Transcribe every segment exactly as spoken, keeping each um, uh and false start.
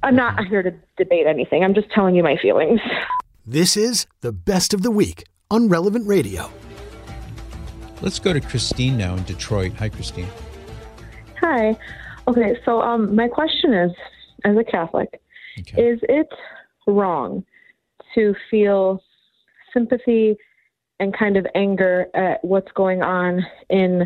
I'm not here to debate anything. I'm just telling you my feelings. This is the Best of the Week on Relevant Radio. Let's go to Christine now in Detroit. Hi, Christine. Hi. Okay, so um, my question is, as a Catholic, okay. is it wrong to feel sympathy and kind of anger at what's going on in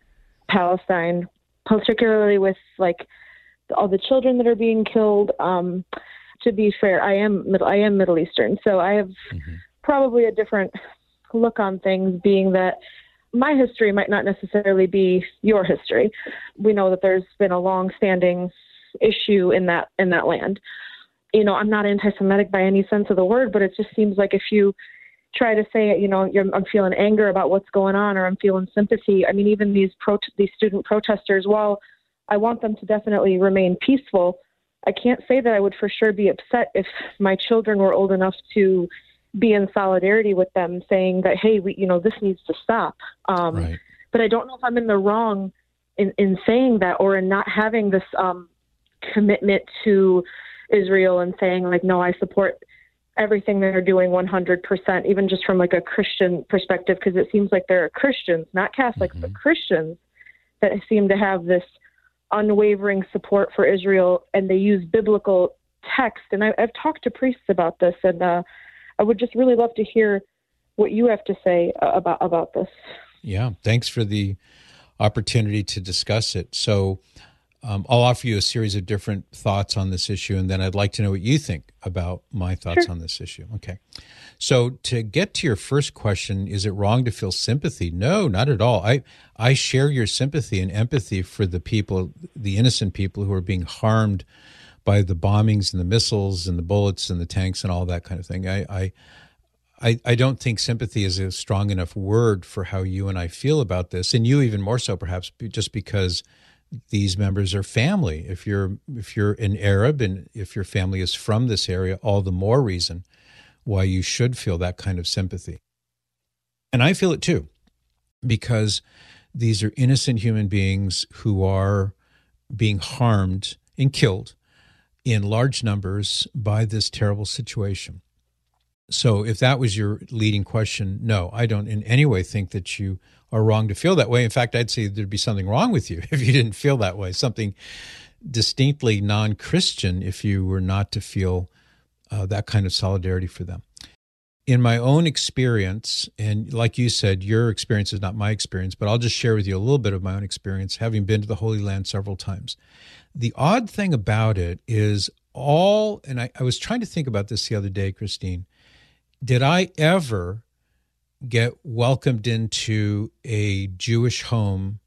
Palestine, particularly with like all the children that are being killed? Um, to be fair, I am middle, I am Middle Eastern, so I have mm-hmm. probably a different look on things, being that my history might not necessarily be your history. We know that there's been a long-standing issue in that in that land. You know, I'm not anti-Semitic by any sense of the word, but it just seems like if you try to say, you know, you're, I'm feeling anger about what's going on, or I'm feeling sympathy. I mean, even these pro- these student protesters, while I want them to definitely remain peaceful, I can't say that I would for sure be upset if my children were old enough to be in solidarity with them, saying that, hey, we, you know, this needs to stop. Um, right. But I don't know if I'm in the wrong in, in saying that, or in not having this um, commitment to Israel and saying like, no, I support everything they're doing one hundred percent, even just from like a Christian perspective, because it seems like there are Christians, not Catholics, mm-hmm. but Christians that seem to have this unwavering support for Israel, and they use biblical text. And I, I've talked to priests about this, and uh, I would just really love to hear what you have to say about about this. Yeah, thanks for the opportunity to discuss it. So um, I'll offer you a series of different thoughts on this issue, and then I'd like to know what you think about my thoughts sure. on this issue. Okay. So to get to your first question, is it wrong to feel sympathy? No, not at all. I, I share your sympathy and empathy for the people, the innocent people who are being harmed by the bombings and the missiles and the bullets and the tanks and all that kind of thing. I, I, I, I don't think sympathy is a strong enough word for how you and I feel about this, and you even more so, perhaps, just because these members are family. If you're if you're an Arab and if your family is from this area, all the more reason why you should feel that kind of sympathy. And I feel it too, because these are innocent human beings who are being harmed and killed in large numbers by this terrible situation. So if that was your leading question, no, I don't in any way think that you are wrong to feel that way. In fact, I'd say there'd be something wrong with you if you didn't feel that way, something distinctly non-Christian if you were not to feel uh, that kind of solidarity for them. In my own experience, and like you said, your experience is not my experience, but I'll just share with you a little bit of my own experience, having been to the Holy Land several times. The odd thing about it is all, and I, I was trying to think about this the other day, Christine, did I ever get welcomed into a Jewish home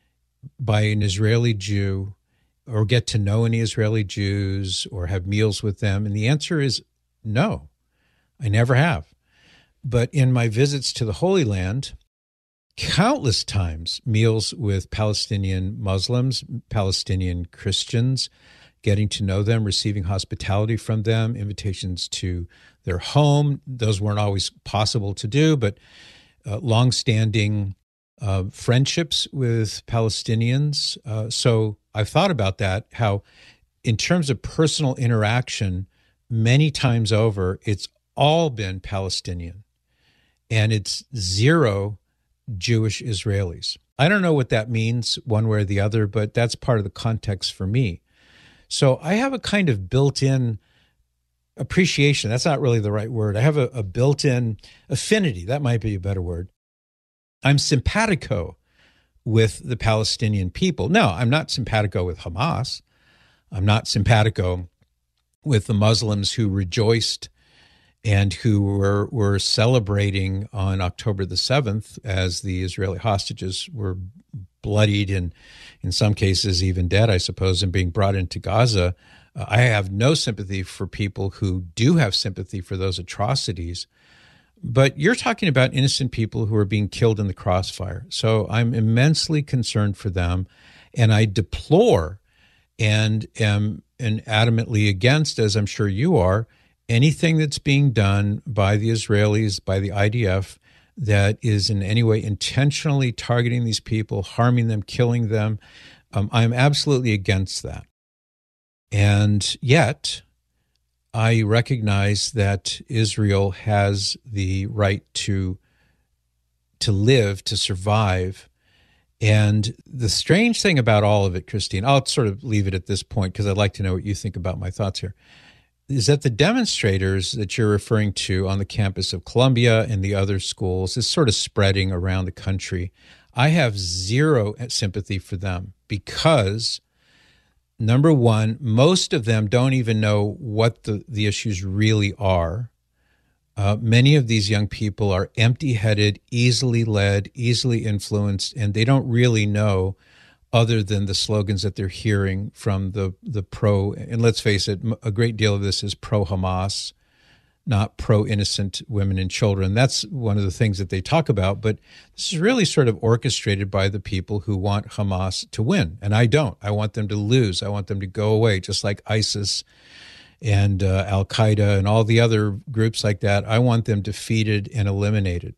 by an Israeli Jew, or get to know any Israeli Jews, or have meals with them? And the answer is no, I never have. But in my visits to the Holy Land, countless times, meals with Palestinian Muslims, Palestinian Christians, getting to know them, receiving hospitality from them, invitations to their home. Those weren't always possible to do, but uh, longstanding uh, friendships with Palestinians. Uh, so I've thought about that, how in terms of personal interaction, many times over, it's all been Palestinian, and it's zero Jewish Israelis. I don't know what that means one way or the other, but that's part of the context for me. So I have a kind of built-in appreciation. That's not really the right word. I have a, a built-in affinity. That might be a better word. I'm simpatico with the Palestinian people. No, I'm not simpatico with Hamas. I'm not simpatico with the Muslims who rejoiced and who were, were celebrating on October the seventh as the Israeli hostages were bloodied and in some cases even dead, I suppose, and being brought into Gaza. Uh, I have no sympathy for people who do have sympathy for those atrocities. But you're talking about innocent people who are being killed in the crossfire. So I'm immensely concerned for them, and I deplore and am and adamantly against, as I'm sure you are, anything that's being done by the Israelis, by the I D F, that is in any way intentionally targeting these people, harming them, killing them. Um, I'm absolutely against that. And yet, I recognize that Israel has the right to to live, to survive. And the strange thing about all of it, Christine, I'll sort of leave it at this point because I'd like to know what you think about my thoughts here, is that the demonstrators that you're referring to on the campus of Columbia and the other schools is sort of spreading around the country. I have zero sympathy for them because, number one, most of them don't even know what the, the issues really are. Uh, many of these young people are empty-headed, easily led, easily influenced, and they don't really know other than the slogans that they're hearing from the, the pro, and let's face it, a great deal of this is pro-Hamas, not pro-innocent women and children. That's one of the things that they talk about, but this is really sort of orchestrated by the people who want Hamas to win, and I don't. I want them to lose. I want them to go away, just like ISIS and uh, Al-Qaeda and all the other groups like that. I want them defeated and eliminated.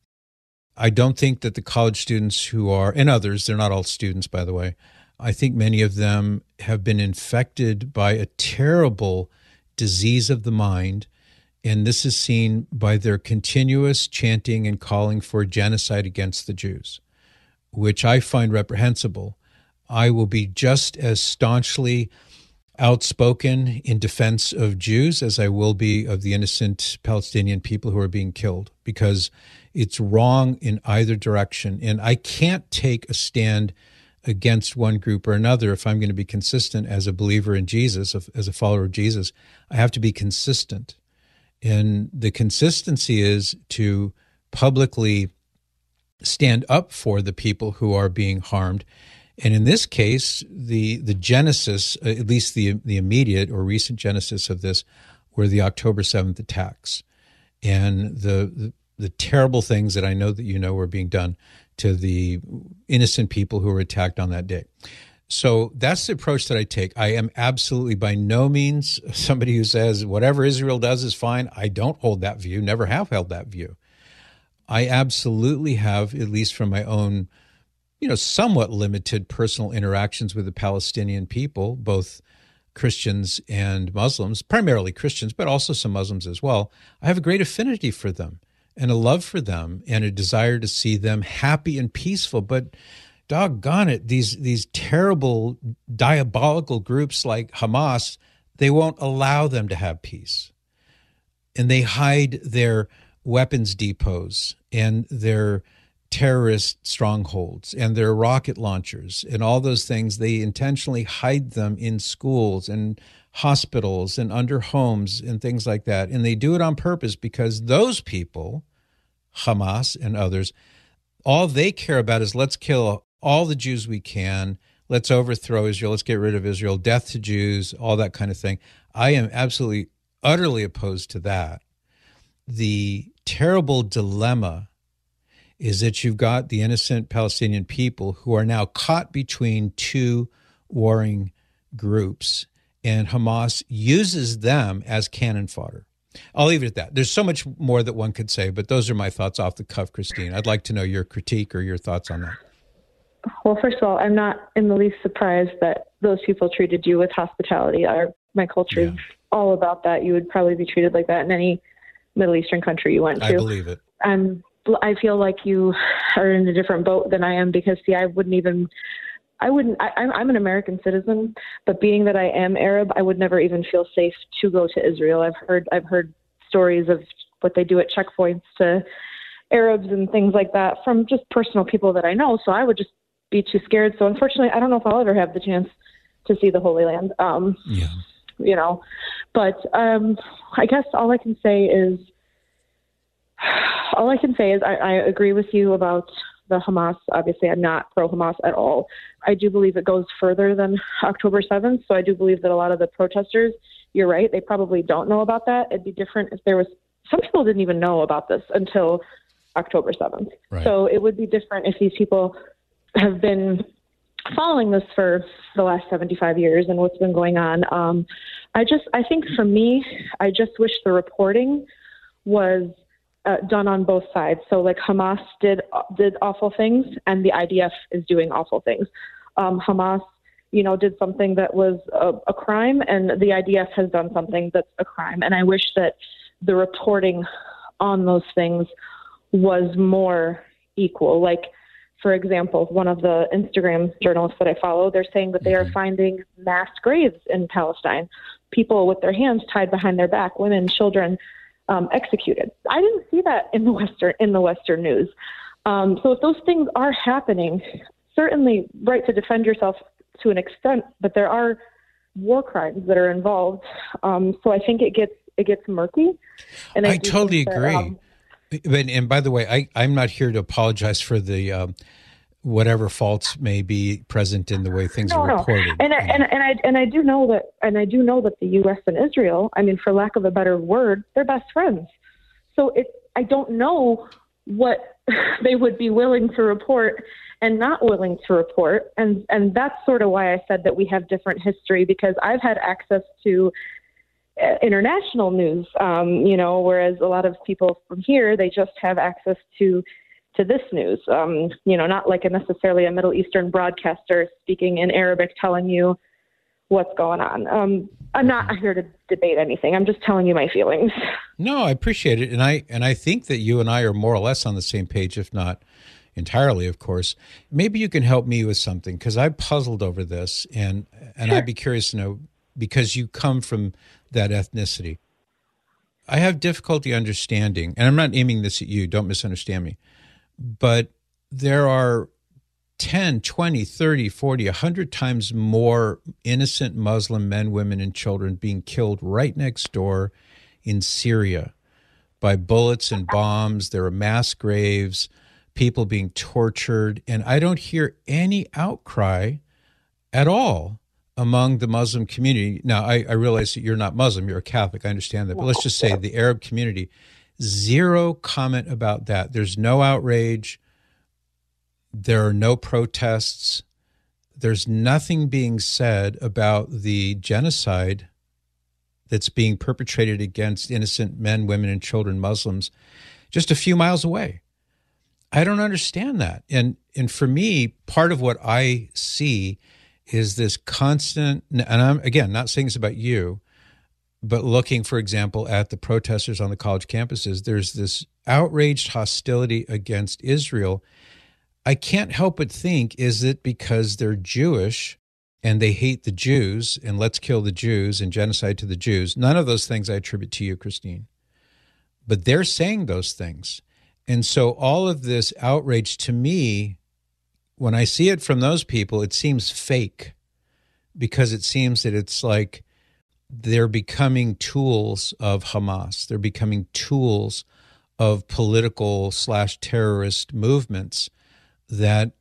I don't think that the college students who are, and others, they're not all students, by the way, I think many of them have been infected by a terrible disease of the mind, and this is seen by their continuous chanting and calling for genocide against the Jews, which I find reprehensible. I will be just as staunchly outspoken in defense of Jews as I will be of the innocent Palestinian people who are being killed, because it's wrong in either direction. And I can't take a stand against one group or another if I'm going to be consistent as a believer in Jesus, as a follower of Jesus. I have to be consistent. And the consistency is to publicly stand up for the people who are being harmed. And in this case, the the genesis, at least the the immediate or recent genesis of this, were the October seventh attacks, and the, the the terrible things that I know that you know were being done to the innocent people who were attacked on that day. So that's the approach that I take. I am absolutely by no means somebody who says whatever Israel does is fine. I don't hold that view, never have held that view. I absolutely have, at least from my own, you know, somewhat limited personal interactions with the Palestinian people, both Christians and Muslims, primarily Christians, but also some Muslims as well. I have a great affinity for them and a love for them and a desire to see them happy and peaceful. But doggone it, these these terrible, diabolical groups like Hamas, they won't allow them to have peace. And they hide their weapons depots and their terrorist strongholds and their rocket launchers and all those things. They intentionally hide them in schools and hospitals and under homes and things like that. And they do it on purpose because those people, Hamas and others, all they care about is let's kill all the Jews we can. Let's overthrow Israel. Let's get rid of Israel. Death to Jews, all that kind of thing. I am absolutely, utterly opposed to that. The terrible dilemma is that you've got the innocent Palestinian people who are now caught between two warring groups, and Hamas uses them as cannon fodder. I'll leave it at that. There's so much more that one could say, but those are my thoughts off the cuff, Christine. I'd like to know your critique or your thoughts on that. Well, first of all, I'm not in the least surprised that those people treated you with hospitality. Our, my culture is yeah. all about that. You would probably be treated like that in any Middle Eastern country you went to. I believe it. I'm I feel like you are in a different boat than I am because, see, I wouldn't even, I wouldn't, I, I'm, I'm an American citizen, but being that I am Arab, I would never even feel safe to go to Israel. I've heard, I've heard stories of what they do at checkpoints to Arabs and things like that from just personal people that I know. So I would just be too scared. So unfortunately, I don't know if I'll ever have the chance to see the Holy Land. Um, yeah. You know, but um, I guess all I can say is, All I can say is I, I agree with you about the Hamas. Obviously, I'm not pro-Hamas at all. I do believe it goes further than October seventh. So I do believe that a lot of the protesters, you're right, they probably don't know about that. It'd be different if there was, some people didn't even know about this until October seventh. Right. So it would be different if these people have been following this for the last seventy-five years and what's been going on. Um, I just, I think for me, I just wish the reporting was Uh, done on both sides. So like Hamas did did awful things and the I D F is doing awful things. Um, Hamas you know, did something that was a, a crime, and the I D F has done something that's a crime. And I wish that the reporting on those things was more equal. Like, for example, one of the Instagram journalists that I follow, they're saying that they are finding mass graves in Palestine, people with their hands tied behind their back, women, children, um, executed. I didn't see that in the Western in the Western news. Um, so if those things are happening, certainly right to defend yourself to an extent, but there are war crimes that are involved. Um, so I think it gets it gets murky. And I, I totally that, agree. Um, And, and by the way, I, I'm not here to apologize for the um, whatever faults may be present in the way things no, are reported. No. And, I, and, and I and I do know that, and I do know that the U S and Israel, I mean, for lack of a better word, they're best friends. So it, I don't know what they would be willing to report and not willing to report, and and that's sort of why I said that we have different history, because I've had access to international news, um, you know, whereas a lot of people from here, they just have access to to this news, um, you know, not like a necessarily a Middle Eastern broadcaster speaking in Arabic telling you what's going on. Um, I'm not here to debate anything. I'm just telling you my feelings. No, I appreciate it. And I and I think that you and I are more or less on the same page, if not entirely, of course. Maybe you can help me with something, because I puzzled over this, and, and Sure. I'd be curious to know, because you come from that ethnicity. I have difficulty understanding, and I'm not aiming this at you, don't misunderstand me, but there are ten, twenty, thirty, forty, one hundred times more innocent Muslim men, women, and children being killed right next door in Syria by bullets and bombs. There are mass graves, people being tortured, and I don't hear any outcry at all among the Muslim community. Now, I, I realize that you're not Muslim, you're a Catholic, I understand that, but let's just say the Arab community, zero comment about that. There's no outrage. There are no protests. There's nothing being said about the genocide that's being perpetrated against innocent men, women, and children, Muslims, just a few miles away. I don't understand that. And and for me, part of what I see is this constant, and I'm, again, not saying this about you, but looking, for example, at the protesters on the college campuses, there's this outraged hostility against Israel. I can't help but think, is it because they're Jewish and they hate the Jews and let's kill the Jews and genocide to the Jews? None of those things I attribute to you, Christine. But they're saying those things. And so all of this outrage, to me, when I see it from those people, it seems fake, because it seems that it's like they're becoming tools of Hamas. They're becoming tools of political slash terrorist movements that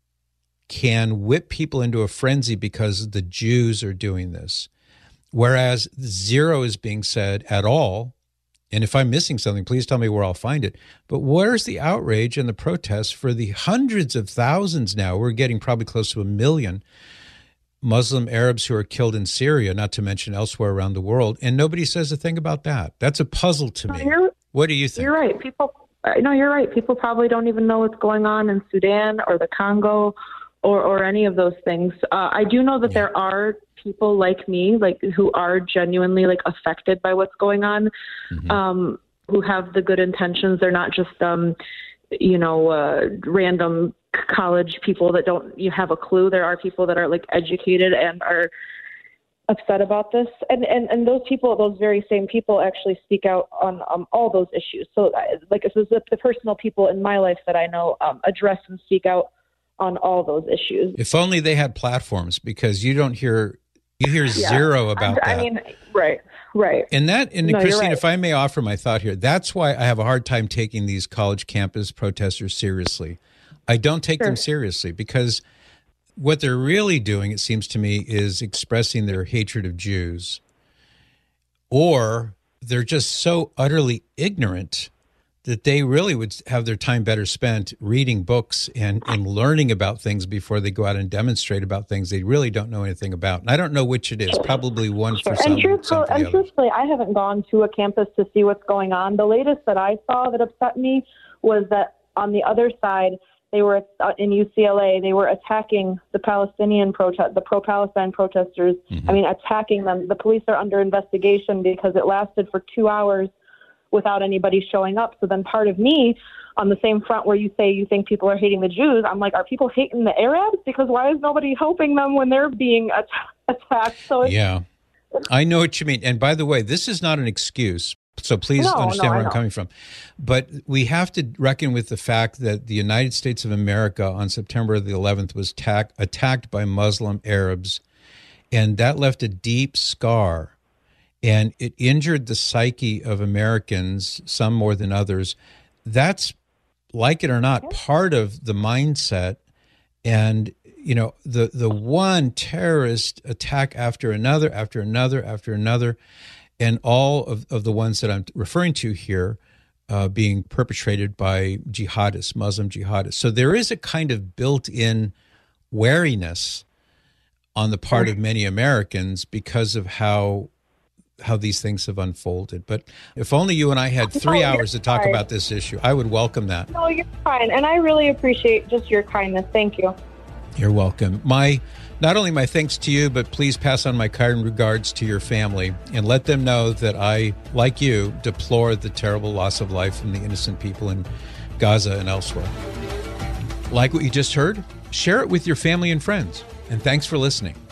can whip people into a frenzy because the Jews are doing this. Whereas zero is being said at all. And if I'm missing something, please tell me where I'll find it. But where's the outrage and the protests for the hundreds of thousands now? We're getting probably close to a million Muslim Arabs who are killed in Syria, not to mention elsewhere around the world. And nobody says a thing about that. That's a puzzle to me. You're, what do you think? You're right. People, no, you're right. People probably don't even know what's going on in Sudan or the Congo or, or any of those things. Uh, I do know that yeah. there are people like me, like who are genuinely like affected by what's going on, mm-hmm. um, who have the good intentions. They're not just, um, you know, uh, random college people that don't you have a clue. There are people that are like educated and are upset about this. And, and, and those people, those very same people actually speak out on um, all those issues. So like this is the, the personal people in my life that I know um, address and speak out on all those issues. If only they had platforms, because you don't hear, you hear yeah. zero about I, that. I mean, right, right. And that, and no, Christine, right. if I may offer my thought here, that's why I have a hard time taking these college campus protesters seriously. I don't take sure. them seriously, because what they're really doing, it seems to me, is expressing their hatred of Jews, or they're just so utterly ignorant that they really would have their time better spent reading books and, and learning about things before they go out and demonstrate about things they really don't know anything about. And I don't know which it is, probably one sure. for some, and truthful, some for the and other. truthfully, I haven't gone to a campus to see what's going on. The latest that I saw that upset me was that on the other side, They were uh, in U C L A. They were attacking the Palestinian protest, the pro-Palestine protesters. Mm-hmm. I mean, attacking them. The police are under investigation because it lasted for two hours without anybody showing up. So then part of me, on the same front where you say you think people are hating the Jews, I'm like, are people hating the Arabs? Because why is nobody helping them when they're being at- attacked? So it's, yeah, I know what you mean. And by the way, this is not an excuse. So please no, understand no, where I'm coming from. But we have to reckon with the fact that the United States of America on September the eleventh was attack- attacked by Muslim Arabs, and that left a deep scar, and it injured the psyche of Americans, some more than others. That's, like it or not, part of the mindset. And, you know, the, the one terrorist attack after another, after another, after another, and all of, of the ones that I'm referring to here uh, being perpetrated by jihadists, Muslim jihadists. So there is a kind of built-in wariness on the part of many Americans because of how how these things have unfolded. But if only you and I had three no, hours to talk fine. about this issue, I would welcome that. No, you're fine. And I really appreciate just your kindness. Thank you. You're welcome. My Not only my thanks to you, but please pass on my kind regards to your family and let them know that I, like you, deplore the terrible loss of life from the innocent people in Gaza and elsewhere. Like what you just heard? Share it with your family and friends. And thanks for listening.